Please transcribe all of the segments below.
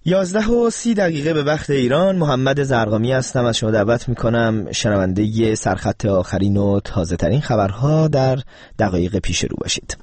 11:30 به وقت ایران. محمد زرقامی هستم. از شما دعوت میکنم شنونده سرخط آخرین و تازه ترین خبرها در دقایق پیش رو باشید.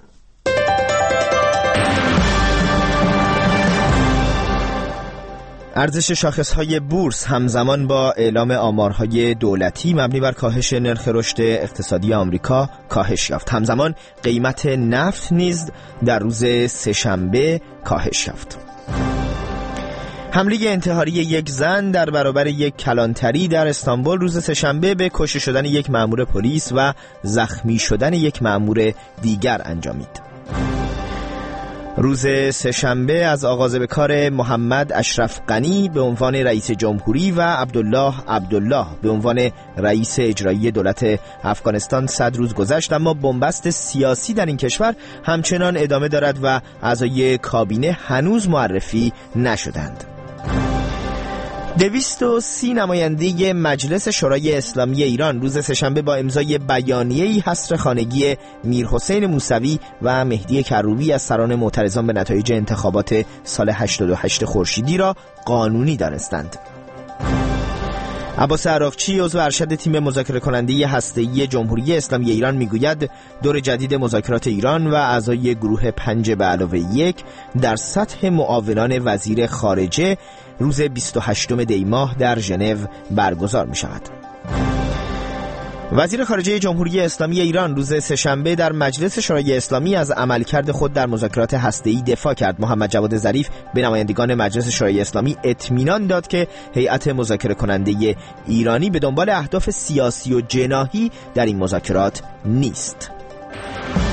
ارزش شاخص‌های بورس همزمان با اعلام آمارهای دولتی مبنی بر کاهش نرخ رشد اقتصادی آمریکا کاهش یافت. همزمان قیمت نفت نیز در روز سه‌شنبه کاهش یافت. حمله انتحاری یک زن در برابر یک کلانتری در استانبول روز سه‌شنبه به کشته شدن یک مأمور پلیس و زخمی شدن یک مأمور دیگر انجامید. روز سه‌شنبه از آغاز به کار محمد اشرف غنی به عنوان رئیس جمهوری و عبدالله به عنوان رئیس اجرایی دولت افغانستان 100 روز گذشت، اما بنبست سیاسی در این کشور همچنان ادامه دارد و اعضای کابینه هنوز معرفی نشدند. 230 نماینده مجلس شورای اسلامی ایران روز سه‌شنبه با امضای بیانیه‌ای حصر خانگی میرحسین موسوی و مهدی کروبی از سران معترضان به نتایج انتخابات سال 88 خورشیدی را قانونی دانستند. عباس عراقچی عضو ارشد تیم مذاکره کننده هسته‌ای جمهوری اسلامی ایران میگوید دور جدید مذاکرات ایران و اعضای گروه 5+1 در سطح معاونان وزیر خارجه روز 28 دی ماه در ژنو برگزار می شود. وزیر خارجه جمهوری اسلامی ایران روز سه‌شنبه در مجلس شورای اسلامی از عملکرد خود در مذاکرات هسته‌ای دفاع کرد. محمد جواد ظریف به نمایندگان مجلس شورای اسلامی اطمینان داد که هیئت مذاکره کننده ایرانی به دنبال اهداف سیاسی و جناحی در این مذاکرات نیست.